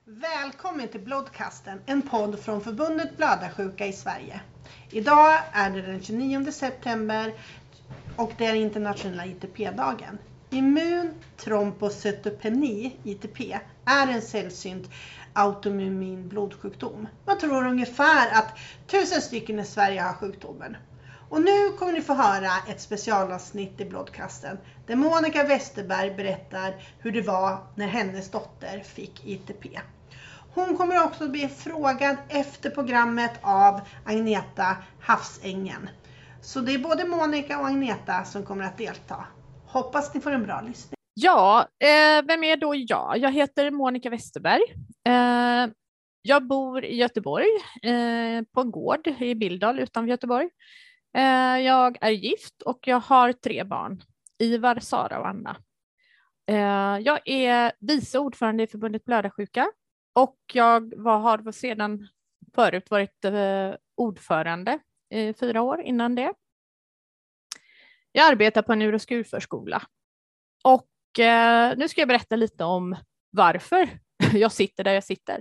Välkommen till Blodkasten, en podd från Förbundet Blödarsjuka i Sverige. Idag är det den 29 september och det är internationella ITP-dagen. Immuntrombocytopeni, ITP, är en sällsynt autoimmun blodsjukdom. Man tror ungefär att 1000 stycken i Sverige har sjukdomen. Och nu kommer ni få höra ett specialavsnitt i Blodkasten där Monica Westerberg berättar hur det var när hennes dotter fick ITP. Hon kommer också bli frågad efter programmet av Agneta Havsängen. Så det är både Monica och Agneta som kommer att delta. Hoppas ni får en bra lyssning. Ja, vem är då jag? Jag heter Monica Westerberg. Jag bor i Göteborg, på en gård i Billdal utanför Göteborg. Jag är gift och jag har 3 barn, Ivar, Sara och Anna. Jag är vice ordförande i Förbundet Blödarsjuka och jag har sedan förut varit ordförande i 4 år innan det. Jag arbetar på en neuroskurförskola och nu ska jag berätta lite om varför jag sitter där jag sitter.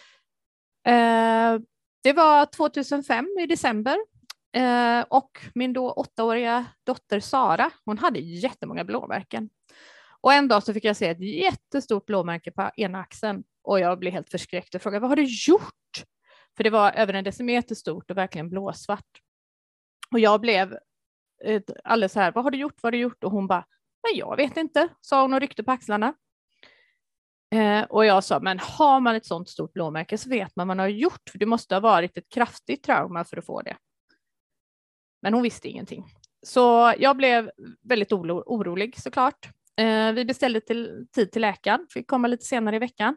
Det var 2005 i december. Och min då 8-åriga dotter Sara, hon hade jättemånga blåmärken. Och en dag så fick jag se ett jättestort blåmärke på ena axeln. Och jag blev helt förskräckt och frågade, vad har du gjort? För det var över 1 decimeter stort och verkligen blåsvart. Och jag blev alldeles så här, vad har du gjort? Och hon bara, men jag vet inte, sa hon och ryckte på axlarna. Och jag sa, men har man ett sånt stort blåmärke så vet man vad man har gjort. För det måste ha varit ett kraftigt trauma för att få det. Men hon visste ingenting. Så jag blev väldigt orolig såklart. Vi beställde tid till läkaren. Fick komma lite senare i veckan.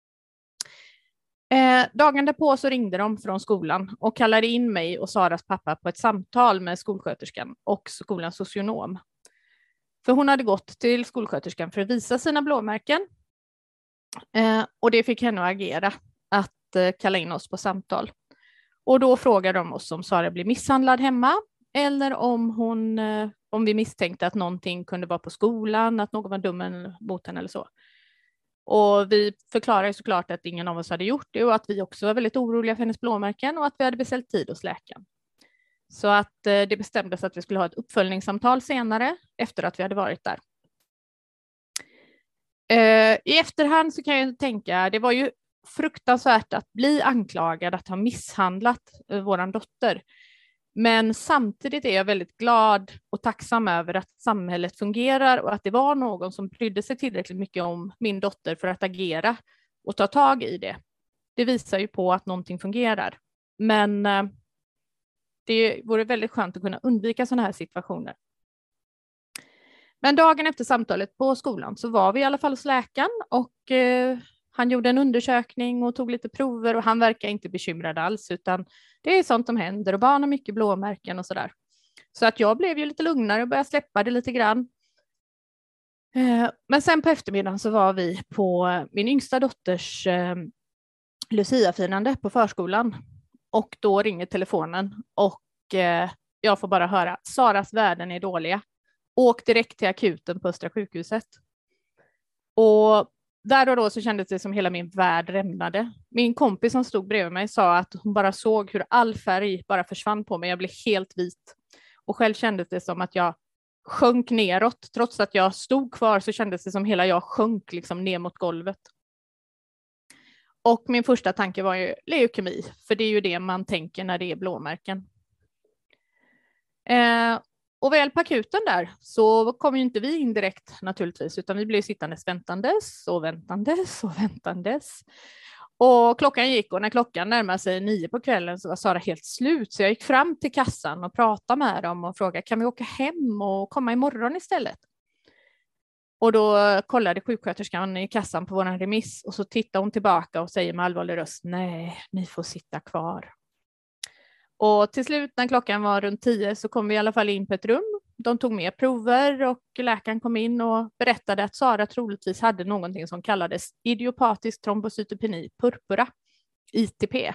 Dagen därpå så ringde de från skolan och kallade in mig och Saras pappa på ett samtal med skolsköterskan och skolans socionom. För hon hade gått till skolsköterskan för att visa sina blåmärken. Och det fick henne att agera, att kalla in oss på samtal. Och då frågade de oss om Sara blev misshandlad hemma eller om vi misstänkte att någonting kunde vara på skolan, att någon var dum mot henne eller så. Och vi förklarade såklart att ingen av oss hade gjort det och att vi också var väldigt oroliga för hennes blåmärken och att vi hade beställt tid hos läkaren. Så att det bestämdes att vi skulle ha ett uppföljningssamtal senare efter att vi hade varit där. I efterhand så kan jag tänka, det var ju fruktansvärt att bli anklagad att ha misshandlat våran dotter. Men samtidigt är jag väldigt glad och tacksam över att samhället fungerar och att det var någon som brydde sig tillräckligt mycket om min dotter för att agera och ta tag i det. Det visar ju på att någonting fungerar. Men det vore väldigt skönt att kunna undvika sådana här situationer. Men dagen efter samtalet på skolan så var vi i alla fall hos läkaren och han gjorde en undersökning och tog lite prover och han verkar inte bekymrad alls utan det är sånt som händer och barn har mycket blåmärken och sådär. Så att jag blev ju lite lugnare och började släppa det lite grann. Men sen på eftermiddagen så var vi på min yngsta dotters Lucia-firande på förskolan och då ringer telefonen och jag får bara höra Saras värden är dåliga. Åk direkt till akuten på Östra sjukhuset. Och där och då så kändes det som hela min värld rämnade. Min kompis som stod bredvid mig sa att hon bara såg hur all färg bara försvann på mig. Jag blev helt vit. Och själv kändes det som att jag sjönk neråt. Trots att jag stod kvar så kändes det som hela jag sjönk liksom ner mot golvet. Och min första tanke var ju leukemi. För det är ju det man tänker när det är blåmärken. Och väl på akuten där så kom ju inte vi in direkt naturligtvis utan vi blev sittandes väntandes. Och klockan gick och när klockan närmade sig 9 på kvällen så var Sara helt slut så jag gick fram till kassan och pratade med dem och frågade kan vi åka hem och komma imorgon istället? Och då kollade sjuksköterskan i kassan på vår remiss och så tittade hon tillbaka och säger med allvarlig röst nej, ni får sitta kvar. Och till slut när klockan var runt 10 så kom vi i alla fall in på ett rum. De tog med prover och läkaren kom in och berättade att Sara troligtvis hade någonting som kallades idiopatisk trombocytopeni purpura, ITP.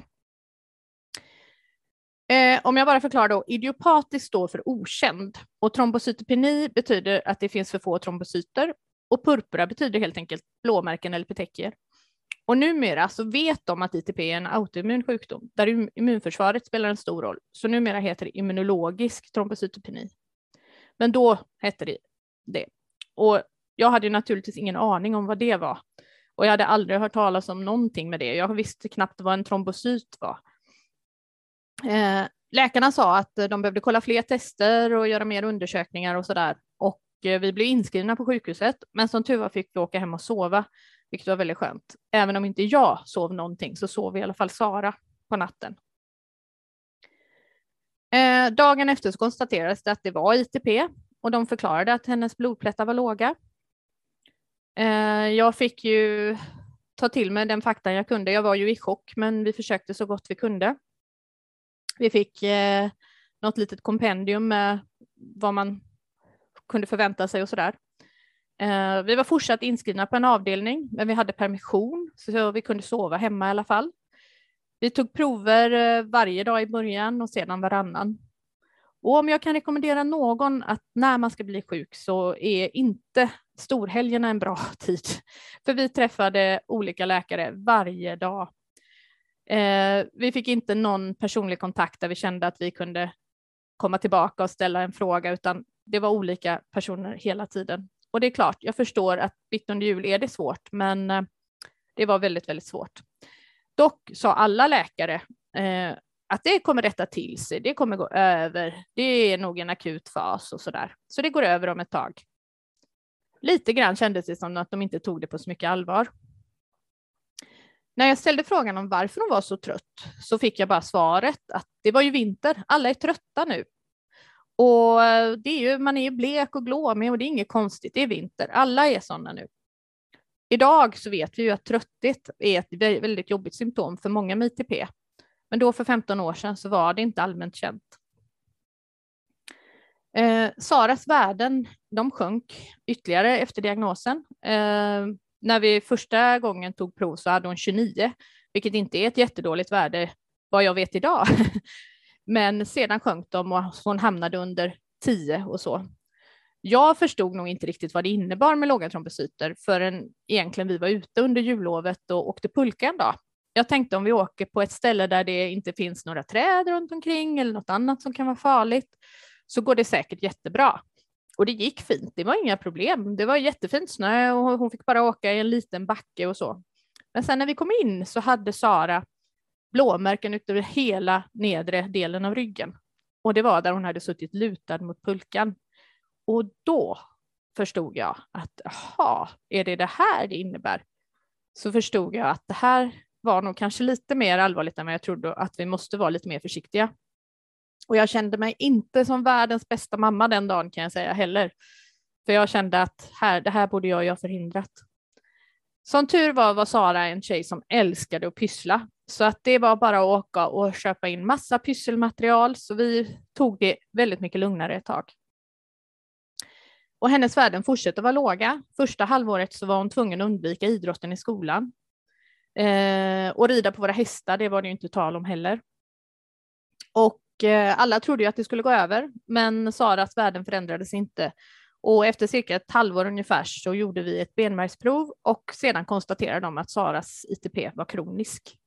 Om jag bara förklarar då, idiopatisk står för okänd och trombocytopeni betyder att det finns för få trombocyter och purpura betyder helt enkelt blåmärken eller petekier. Och numera så vet de att ITP är en autoimmun sjukdom där immunförsvaret spelar en stor roll. Så numera heter det immunologisk trombocytopeni. Men då hette det det. Och jag hade ju naturligtvis ingen aning om vad det var. Och jag hade aldrig hört talas om någonting med det. Jag visste knappt vad en trombocyt var. Läkarna sa att de behövde kolla fler tester och göra mer undersökningar och sådär. Och vi blev inskrivna på sjukhuset. Men som tur var fick vi åka hem och sova, vilket var väldigt skönt. Även om inte jag sov någonting så sov i alla fall Sara på natten. Dagen efter så konstaterades det att det var ITP och de förklarade att hennes blodplättar var låga. Jag fick ju ta till mig den fakta jag kunde. Jag var ju i chock, men vi försökte så gott vi kunde. Vi fick något litet kompendium med vad man kunde förvänta sig och sådär. Vi var fortsatt inskrivna på en avdelning, men vi hade permission så vi kunde sova hemma i alla fall. Vi tog prover varje dag i början och sedan varannan. Och om jag kan rekommendera någon att när man ska bli sjuk så är inte storhelgerna en bra tid. För vi träffade olika läkare varje dag. Vi fick inte någon personlig kontakt där vi kände att vi kunde komma tillbaka och ställa en fråga, utan det var olika personer hela tiden. Och det är klart, jag förstår att mitt under jul är det svårt, men det var väldigt, väldigt svårt. Dock sa alla läkare att det kommer rätta till sig, det kommer gå över, det är nog en akut fas och sådär. Så det går över om ett tag. Lite grann kändes det som att de inte tog det på så mycket allvar. När jag ställde frågan om varför de var så trött så fick jag bara svaret att det var ju vinter, alla är trötta nu. Och det är ju, man är ju blek och glåmig och det är inget konstigt, det är vinter, alla är sådana nu. Idag så vet vi ju att trötthet är ett väldigt jobbigt symptom för många med ITP. Men då för 15 år sedan så var det inte allmänt känt. Saras värden, de sjönk ytterligare efter diagnosen. När vi första gången tog prov så hade hon 29, vilket inte är ett jättedåligt värde vad jag vet idag. Men sedan sjönk de och hon hamnade under 10 och så. Jag förstod nog inte riktigt vad det innebar med låga trombocyter förrän egentligen vi var ute under jullovet och åkte pulka en dag. Jag tänkte om vi åker på ett ställe där det inte finns några träd runt omkring eller något annat som kan vara farligt så går det säkert jättebra. Och det gick fint, det var inga problem. Det var jättefint snö och hon fick bara åka i en liten backe och så. Men sen när vi kom in så hade Sara blåmärken utöver hela nedre delen av ryggen. Och det var där hon hade suttit lutad mot pulkan. Och då förstod jag att, är det här det innebär? Så förstod jag att det här var nog kanske lite mer allvarligt än vad jag trodde, att vi måste vara lite mer försiktiga. Och jag kände mig inte som världens bästa mamma den dagen kan jag säga heller. För jag kände att det här borde jag ha förhindrat. Som tur var Sara en tjej som älskade att pyssla. Så att det var bara att åka och köpa in massa pysselmaterial. Så vi tog det väldigt mycket lugnare ett tag. Och hennes värden fortsatte vara låga. Första halvåret så var hon tvungen att undvika idrotten i skolan. Och rida på våra hästar, det var det ju inte tal om heller. Och alla trodde ju att det skulle gå över, men Saras värden förändrades inte. Och efter cirka ett halvår ungefär så gjorde vi ett benmärgsprov och sedan konstaterade de att Saras ITP var kronisk.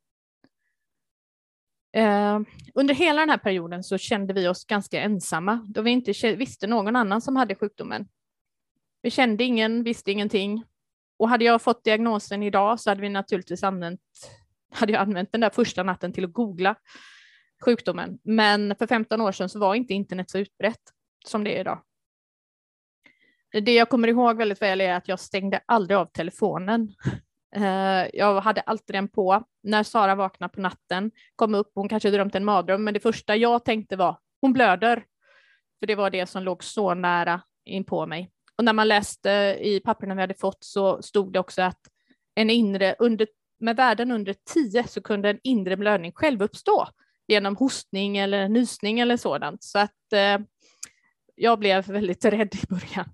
Under hela den här perioden så kände vi oss ganska ensamma då vi inte visste någon annan som hade sjukdomen. Vi kände ingen, visste ingenting. Och hade jag fått diagnosen idag så hade vi naturligtvis använt den där första natten till att googla sjukdomen. Men för 15 år sedan så var inte internet så utbrett som det är idag. Det jag kommer ihåg väldigt väl är att jag stängde aldrig av telefonen. Jag hade alltid den på. När Sara vaknade på natten, kom upp, hon kanske drömt en mardröm, men det första jag tänkte var, hon blöder. För det var det som låg så nära in på mig. Och när man läste i papperna vi hade fått så stod det också att med värden under 10 så kunde en inre blödning själv uppstå genom hostning eller nysning eller sådant. Så att jag blev väldigt rädd i början.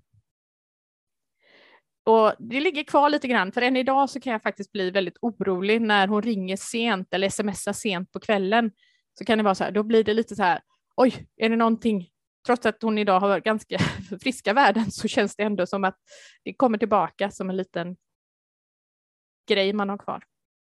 Och det ligger kvar lite grann, för än idag så kan jag faktiskt bli väldigt orolig när hon ringer sent eller smsar sent på kvällen. Så kan det vara så här, då blir det lite så här, oj, är det någonting? Trots att hon idag har ganska friska värden så känns det ändå som att det kommer tillbaka som en liten grej man har kvar.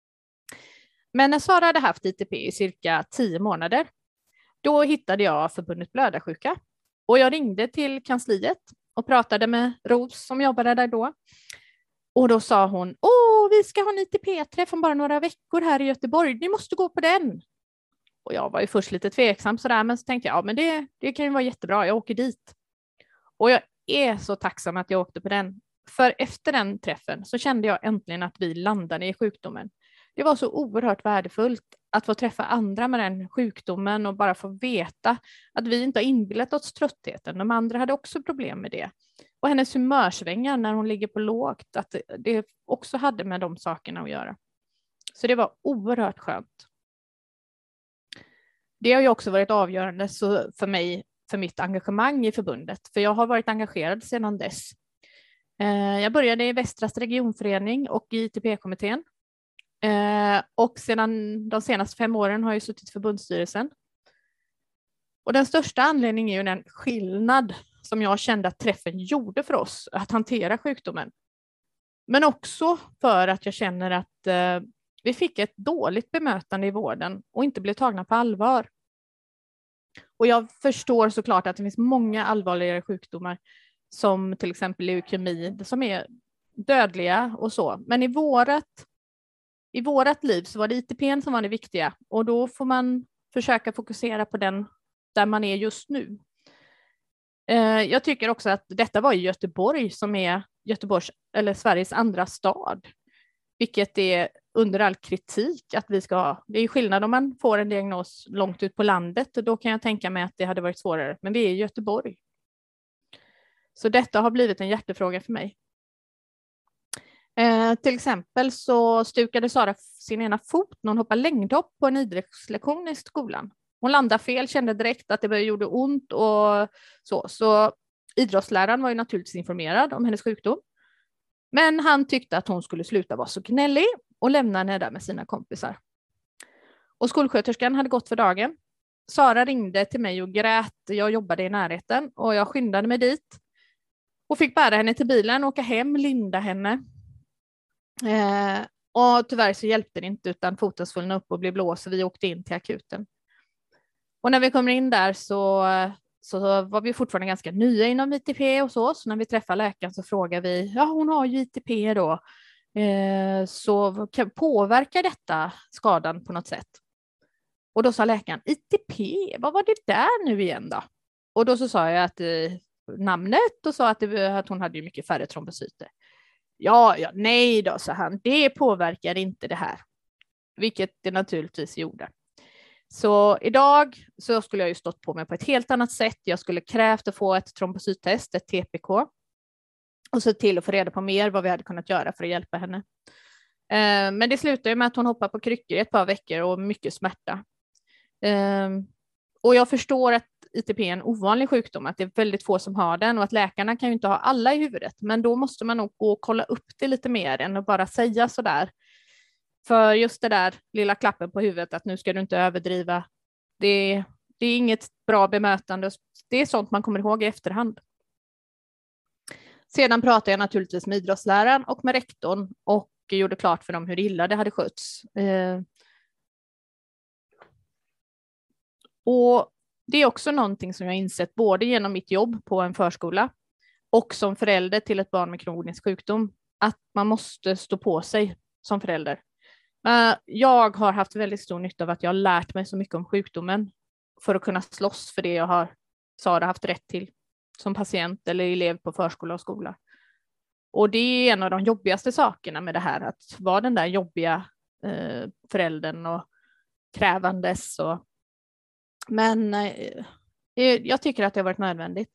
Men när Sara hade haft ITP i cirka 10 månader, då hittade jag förbundet blödarsjuka. Och jag ringde till kansliet och pratade med Ros som jobbade där då. Och då sa hon, vi ska ha en ITP-träff om bara några veckor här i Göteborg. Ni måste gå på den. Och jag var ju först lite tveksam sådär, men så tänkte jag, men det kan ju vara jättebra, jag åker dit. Och jag är så tacksam att jag åkte på den. För efter den träffen så kände jag äntligen att vi landade i sjukdomen. Det var så oerhört värdefullt att få träffa andra med den sjukdomen och bara få veta att vi inte har inbillat oss tröttheten. De andra hade också problem med det. Och hennes humörsvängar när hon ligger på lågt, att det också hade med de sakerna att göra. Så det var oerhört skönt. Det har ju också varit avgörande för mig, för mitt engagemang i förbundet. För jag har varit engagerad sedan dess. Jag började i Västras regionförening och i ITP-kommittén. Och sedan de senaste 5 åren har jag suttit i förbundsstyrelsen. Och den största anledningen är ju den skillnad som jag kände att träffen gjorde för oss att hantera sjukdomen. Men också för att jag känner att vi fick ett dåligt bemötande i vården och inte blev tagna på allvar. Och jag förstår såklart att det finns många allvarligare sjukdomar som till exempel leukemi som är dödliga och så. Men i vårat liv så var det ITP:n som var det viktiga och då får man försöka fokusera på den där man är just nu. Jag tycker också att detta var i Göteborg som är Sveriges andra stad, vilket är under all kritik att vi ska ha. Det är skillnad om man får en diagnos långt ut på landet och då kan jag tänka mig att det hade varit svårare, men vi är i Göteborg. Så detta har blivit en hjärtefråga för mig. Till exempel så stukade Sara sin ena fot när hon hoppade längdhopp på en idrottslektion i skolan. Hon landade fel, kände direkt att det gjorde ont och så. Så idrottsläraren var ju naturligtvis informerad om hennes sjukdom. Men han tyckte att hon skulle sluta vara så gnällig och lämna henne där med sina kompisar. Och skolsköterskan hade gått för dagen. Sara ringde till mig och grät. Jag jobbade i närheten och jag skyndade mig dit. Och fick bära henne till bilen, åka hem, linda henne. Och tyvärr så hjälpte det inte utan foten svullnade upp och blev blå så vi åkte in till akuten. Och när vi kommer in där så var vi fortfarande ganska nya inom ITP och så när vi träffar läkaren så frågar vi, hon har ju ITP då, så påverkar detta skadan på något sätt? Och då sa läkaren, ITP, vad var det där nu igen då? Och då så sa jag att namnet och sa att hon hade ju mycket färre trombocyter. Nej då, sa han, det påverkar inte det här, vilket det naturligtvis gjorde. Så idag så skulle jag ju stått på mig på ett helt annat sätt. Jag skulle krävt att få ett trombocyttest, ett TPK. Och se till att få reda på mer vad vi hade kunnat göra för att hjälpa henne. Men det slutade med att hon hoppade på kryckor i ett par veckor och mycket smärta. Och jag förstår att ITP är en ovanlig sjukdom, att det är väldigt få som har den och att läkarna kan ju inte ha alla i huvudet. Men då måste man nog gå och kolla upp det lite mer än att bara säga sådär. För just det där lilla klappen på huvudet att nu ska du inte överdriva, det är inget bra bemötande. Det är sånt man kommer ihåg i efterhand. Sedan pratade jag naturligtvis med idrottsläraren och med rektorn och gjorde klart för dem hur illa det hade skötts. Och det är också någonting som jag insett både genom mitt jobb på en förskola och som förälder till ett barn med kronisk sjukdom, att man måste stå på sig som förälder. Jag har haft väldigt stor nytta av att jag har lärt mig så mycket om sjukdomen för att kunna slåss för det Sara haft rätt till som patient eller elev på förskola och skola. Och det är en av de jobbigaste sakerna med det här, att vara den där jobbiga föräldern och krävandes. Men jag tycker att det har varit nödvändigt.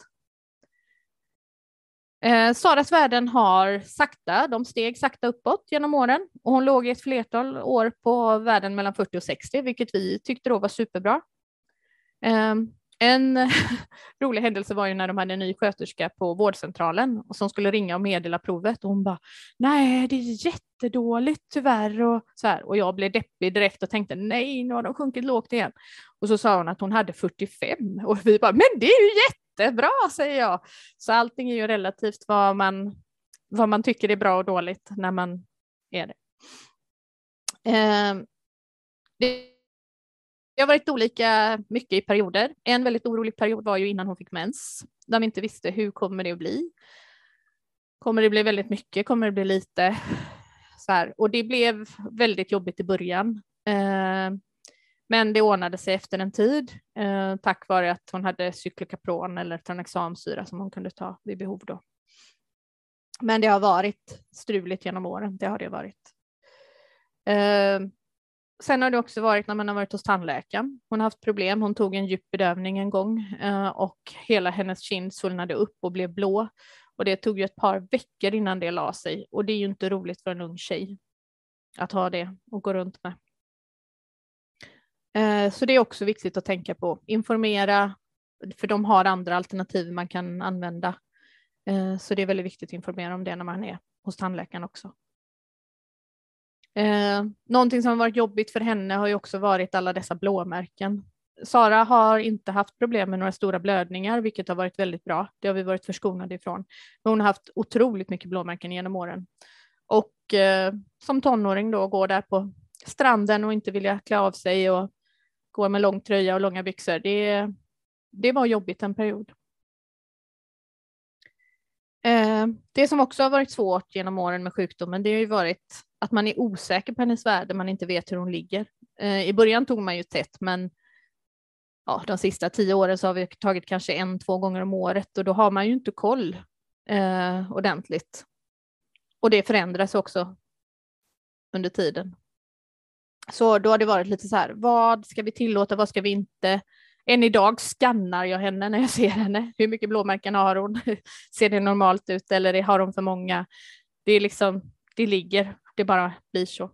Saras värden de steg sakta uppåt genom åren och hon låg i ett flertal år på värden mellan 40 och 60, vilket vi tyckte då var superbra. En rolig händelse var ju när de hade en ny sköterska på vårdcentralen och som skulle ringa och meddela provet och hon bara, nej det är jättedåligt tyvärr och så här. Och jag blev deppig direkt och tänkte, nej nu har de sjunkit lågt igen. Och så sa hon att hon hade 45 och vi bara, men det är ju jättebra, säger jag. Så allting är ju relativt vad man tycker är bra och dåligt när man är det. Det har varit olika mycket i perioder. En väldigt orolig period var ju innan hon fick mens. Där vi inte visste hur kommer det att bli. Kommer det bli väldigt mycket? Kommer det bli lite? Så här. Och det blev väldigt jobbigt i början. Men det ordnade sig efter en tid. Tack vare att hon hade cyklokapron eller tranexamsyra som hon kunde ta vid behov då. Men det har varit struligt genom åren. Det har det varit. Sen har det också varit när man har varit hos tandläkaren. Hon har haft problem. Hon tog en djup bedövning en gång och hela hennes kind svullnade upp och blev blå. Och det tog ju ett par veckor innan det la sig. Och det är ju inte roligt för en ung tjej att ha det och gå runt med. Så det är också viktigt att tänka på. Informera, för de har andra alternativ man kan använda. Så det är väldigt viktigt att informera om det när man är hos tandläkaren också. Någonting som har varit jobbigt för henne har ju också varit alla dessa blåmärken. Sara har inte haft problem med några stora blödningar, vilket har varit väldigt bra. Det har vi varit förskonade ifrån. Men hon har haft otroligt mycket blåmärken genom åren. Och som tonåring då går där på stranden och inte vilja klä av sig och går med lång tröja och långa byxor. Det var jobbigt en period. Det som också har varit svårt genom åren med sjukdomen, det har ju varit att man är osäker på hennes värde, man inte vet hur hon ligger. I början tog man ju tätt, men ja, de sista 10 åren så har vi tagit kanske 1-2 gånger om året och då har man ju inte koll ordentligt. Och det förändras också under tiden. Så då har det varit lite så här, vad ska vi tillåta, vad ska vi inte? Än idag skannar jag henne när jag ser henne. Hur mycket blåmärken har hon? Ser det normalt ut eller har hon för många? Det är liksom, det ligger, det bara blir så.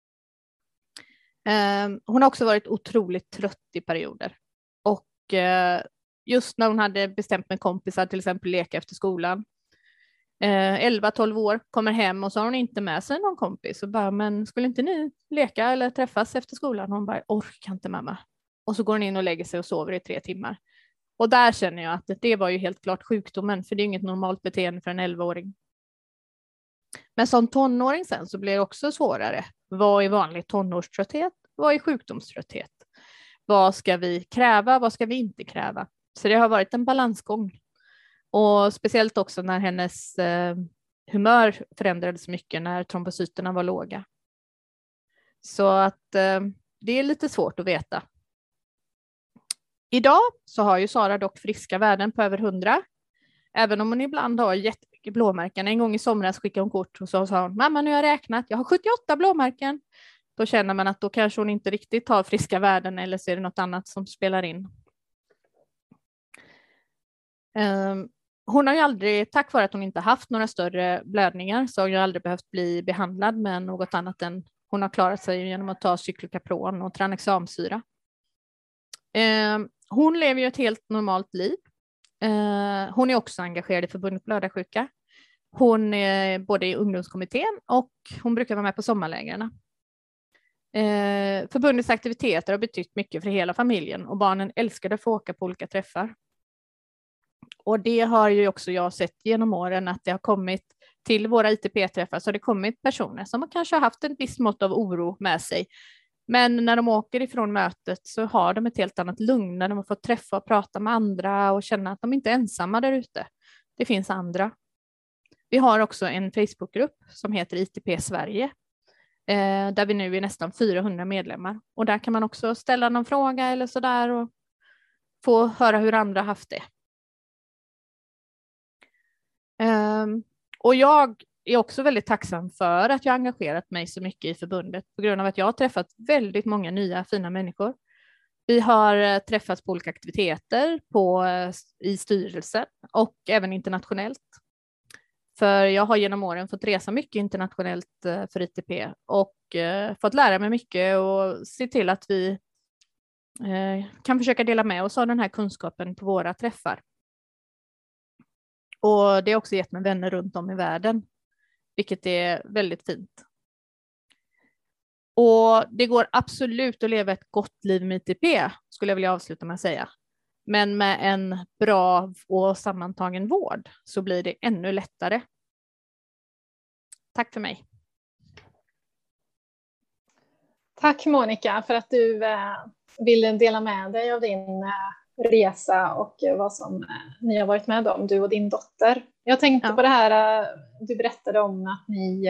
Hon har också varit otroligt trött i perioder. Och just när hon hade bestämt med kompisar, till exempel leka efter skolan. 11-12 år, kommer hem och så har hon inte med sig någon kompis. Och bara, men skulle inte ni leka eller träffas efter skolan? Hon bara, orkar inte mamma. Och så går hon in och lägger sig och sover i 3 timmar. Och där känner jag att det var ju helt klart sjukdomen. För det är inget normalt beteende för en 11-åring. Men som tonåring sen så blir det också svårare. Vad är vanlig tonårströtthet? Vad är sjukdomströtthet? Vad ska vi kräva? Vad ska vi inte kräva? Så det har varit en balansgång. Och speciellt också när hennes humör förändrades mycket när trombocyterna var låga. Så att det är lite svårt att veta. Idag så har ju Sara dock friska värden på över 100. Även om hon ibland har jättemycket blåmärken. En gång i somras skickade hon kort och så sa hon, mamma nu har jag räknat, jag har 78 blåmärken. Då känner man att då kanske hon inte riktigt har friska värden eller så är det något annat som spelar in. Hon har ju aldrig, tack vare att hon inte haft några större blödningar, så har hon ju aldrig behövt bli behandlad med något annat än hon har klarat sig genom att ta cyklokapron och tranexamsyra. Hon lever ju ett helt normalt liv. Hon är också engagerad i förbundet blödarsjuka. Hon är både i ungdomskommittén och hon brukar vara med på sommarlägren. Förbundets aktiviteter har betytt mycket för hela familjen och barnen älskade att få åka på olika träffar. Och det har ju också jag sett genom åren att det har kommit till våra ITP-träffar så har det kommit personer som kanske har haft en viss mått av oro med sig. Men när de åker ifrån mötet så har de ett helt annat lugn när de har fått träffa och prata med andra och känna att de inte är ensamma där ute. Det finns andra. Vi har också en Facebookgrupp som heter ITP Sverige där vi nu är nästan 400 medlemmar. Och där kan man också ställa någon fråga eller sådär och få höra hur andra haft det. Och jag är också väldigt tacksam för att jag engagerat mig så mycket i förbundet på grund av att jag har träffat väldigt många nya fina människor. Vi har träffats på olika aktiviteter i styrelsen och även internationellt. För jag har genom åren fått resa mycket internationellt för ITP och fått lära mig mycket och se till att vi kan försöka dela med oss av den här kunskapen på våra träffar. Och det har också gett mig vänner runt om i världen, vilket är väldigt fint. Och det går absolut att leva ett gott liv med ITP, skulle jag vilja avsluta med att säga. Men med en bra och sammantagen vård så blir det ännu lättare. Tack för mig. Tack Monica för att du ville dela med dig av din resa och vad som ni har varit med om, du och din dotter. Jag tänkte på det här du berättade om att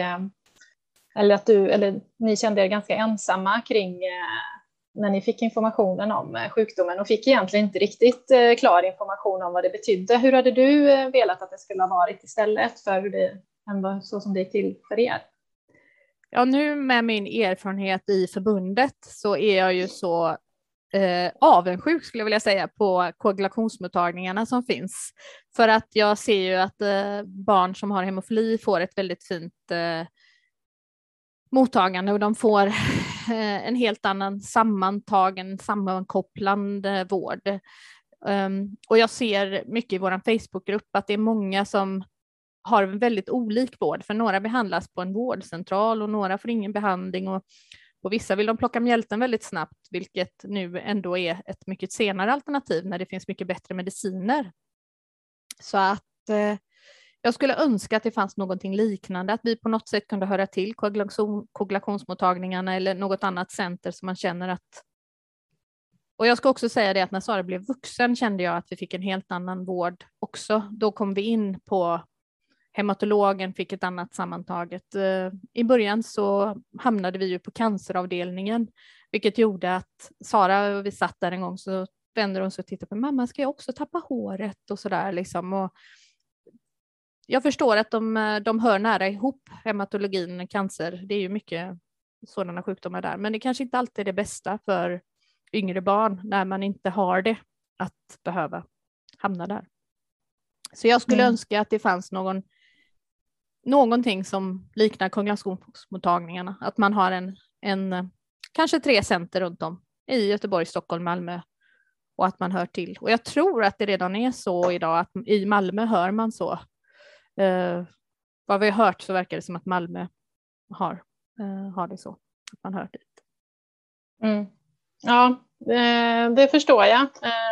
ni kände er ganska ensamma kring när ni fick informationen om sjukdomen och fick egentligen inte riktigt klar information om vad det betydde. Hur hade du velat att det skulle ha varit istället för så som det gick till för er? Ja, nu med min erfarenhet i förbundet så är jag ju så avundsjuk skulle jag vilja säga på koagulationsmottagningarna som finns. För att jag ser ju att barn som har hemofili får ett väldigt fint mottagande och de får en helt annan sammankopplande vård. Och jag ser mycket i vår Facebookgrupp att det är många som har väldigt olik vård, för några behandlas på en vårdcentral och några får ingen behandling och på vissa vill de plocka mjälten väldigt snabbt, vilket nu ändå är ett mycket senare alternativ när det finns mycket bättre mediciner. Så att jag skulle önska att det fanns någonting liknande, att vi på något sätt kunde höra till koagulationsmottagningarna eller något annat center som man känner att... Och jag ska också säga det att när Sara blev vuxen kände jag att vi fick en helt annan vård också. Då kom vi in på hematologen, fick ett annat sammantaget. I början så hamnade vi ju på canceravdelningen, vilket gjorde att Sara och vi satt där en gång så vände hon sig och tittade på mamma, ska jag också tappa håret och sådär liksom. Och jag förstår att de hör nära ihop, hematologin och cancer. Det är ju mycket sådana sjukdomar där. Men det kanske inte alltid är det bästa för yngre barn när man inte har det att behöva hamna där. Så jag skulle önska att det fanns någonting som liknar koagulationsmottagningarna. Att man har en kanske 3 center runt om i Göteborg, Stockholm, Malmö. Och att man hör till. Och jag tror att det redan är så idag att i Malmö hör man så. Vad vi har hört så verkar det som att Malmö har det så. Att man hör dit. Ja, det förstår jag.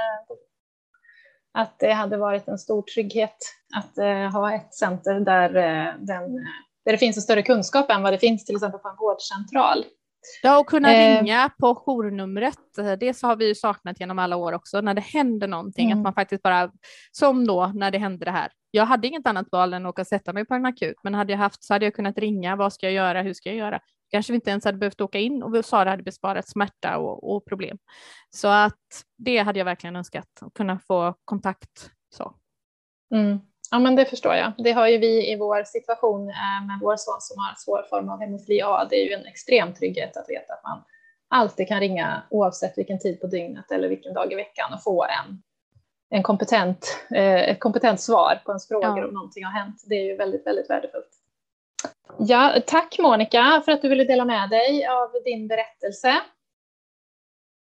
Att det hade varit en stor trygghet att ha ett center där det finns en större kunskap än vad det finns till exempel på en vårdcentral. Ja, och kunna ringa på journumret. Det så har vi ju saknat genom alla år också. När det händer någonting, att man faktiskt bara, som då när det hände det här. Jag hade inget annat val än att åka och sätta mig på en akut. Men hade jag haft så hade jag kunnat ringa. Vad ska jag göra? Hur ska jag göra? Kanske vi inte ens hade behövt åka in och Sara hade besparat smärta och problem. Så att det hade jag verkligen önskat. Att kunna få kontakt så. Ja, men det förstår jag. Det har ju vi i vår situation med vår son som har svår form av hemofili A. Det är ju en extrem trygghet att veta att man alltid kan ringa oavsett vilken tid på dygnet eller vilken dag i veckan och få ett kompetent svar på ens frågor om någonting har hänt. Det är ju väldigt, väldigt värdefullt. Ja, tack Monica för att du ville dela med dig av din berättelse.